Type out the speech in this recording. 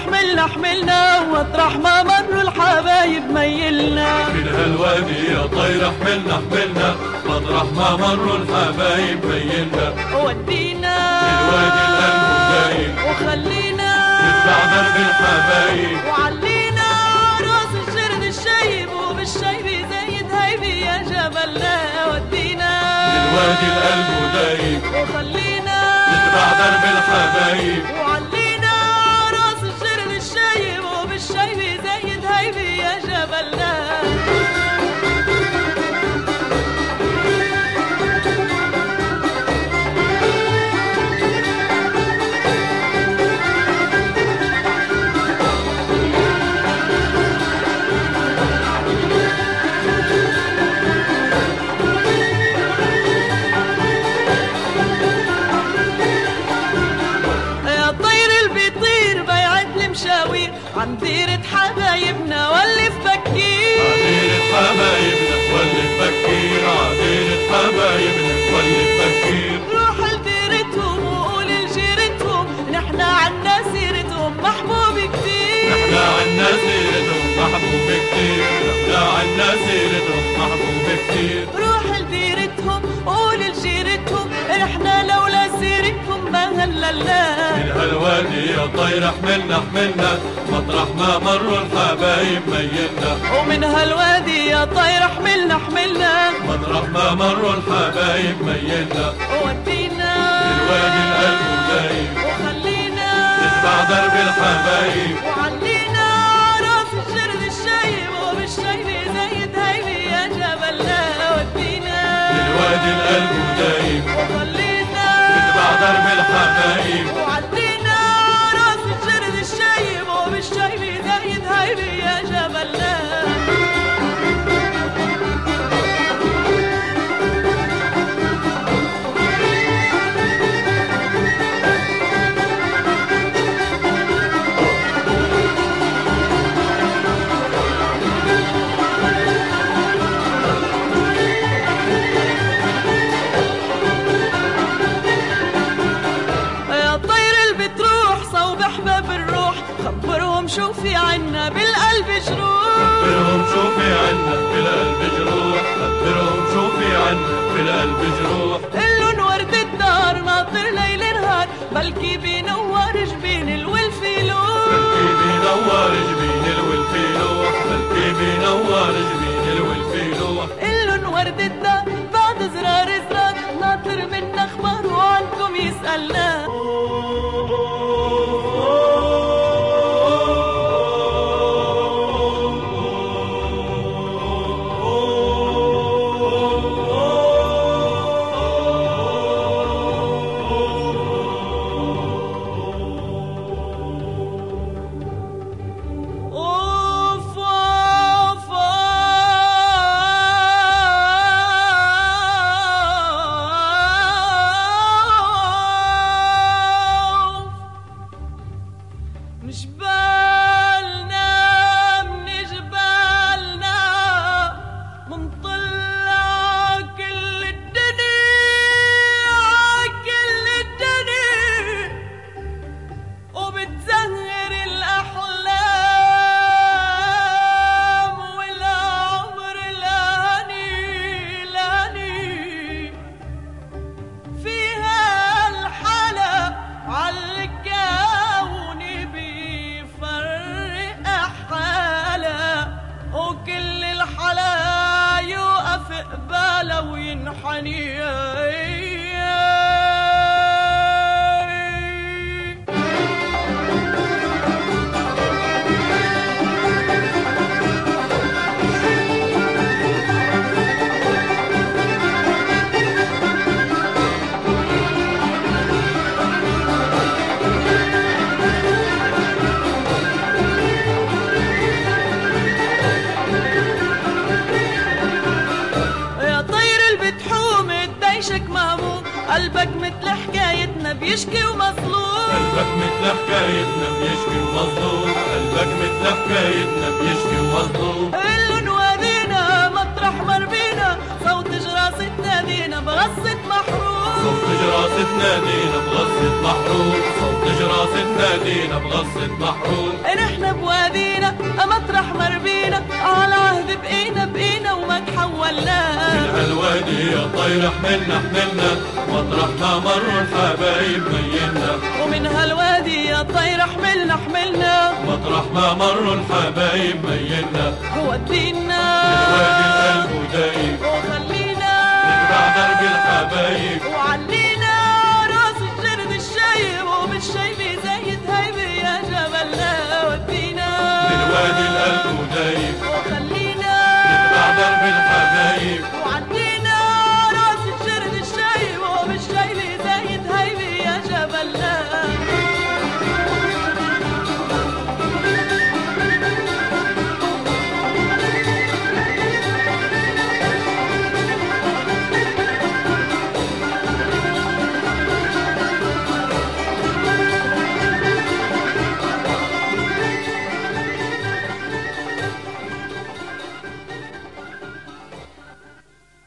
حملنا واطرح ما مروا الحبايب ميلنا. من هالوادي يا طير حملنا مطرح ما مروا الحبايب ميلنا. ودينا الوادي القلب دايم وخلينا نتبع درب الحبايب. وعلينا راس الشرد الشايب وبالشايب زايد هيبي يا جبلنا. ودينا الوادي القلب دايم وخلينا نتبع درب الحبايب. وعلينا راس الشرد الشايب وبالشايب زايد هيبي يا جبلنا. عن ديرة حبايبنا واللي في بكير. عديرة حبايبنا واللي في بكير. عديرة حبايبنا واللي في بكير. روح لديرتهم وقول لجيرتهم نحنا عنا سيرتهم محبوب كتير. نحنا عنا سيرتهم محبوب كتير. نحنا عنا سيرتهم محبوب كتير. روح لديرتهم وقول لجيرتهم نحنا لولا سيرتهم ما هللنا. من هالوادي يا طير حملنا مطرح ما مروا الحبايب ميلنا. ومن هالوادي يا طير حملنا مطرح ما مروا الحبايب ميلنا. ودينا الوادي القلب دايم وخلينا نتبع درب الحبايب. وعلينا راس الشرد الشايب وبالشايب زايد هيبي يا جبلنا. ودينا الوادي القلب دايم وخلينا نتبع درب الحبايب. وعلينا راس الشرد الشايب وبالشايب زايد هيبي يا جبلنا. شو في عنا بالقلب جروح. خبرهم شو في عنا بالقلب جروح. خبرهم شو في عنا بالقلب جروح. قلن ورد الدار ناطر ليل نهار بلكي بينور جبين الولف يلوح. بلكي بينور جبين الولف يلوح. بلكي بينور جبين الولف يلوح. قلن ورد الدار بعد زرار ناطر من اخبار وعنكم يسألنا. قلبك مثل حكايتنا بيشكي ومظلوم. قلبك مثل حكايتنا بيشكي ومظلوم. قلبك مثل حكايتنا بيشكي ومظلوم. قلن وادينا مطرح مربينا صوت جراس تنادينا بغصة محروم. صوت جراسة نادينا بغصة محروق، صوت جراسة نادينا بغصة محروق. نحن بوادينا مطرح مربينا، على عهد بقينا وما تحولنا. من هالوادي يا طير حملنا حملنا، مطرح ما مروا الحبايب مينا. ومن هالوادي يا طير حملنا مطرح ما مروا الحبايب مينا. ودينا الوادي القلب ودايب، وخلينا نتبع درب الحبايب، وعلينا راس الجرد الشايب ومش شايفي زي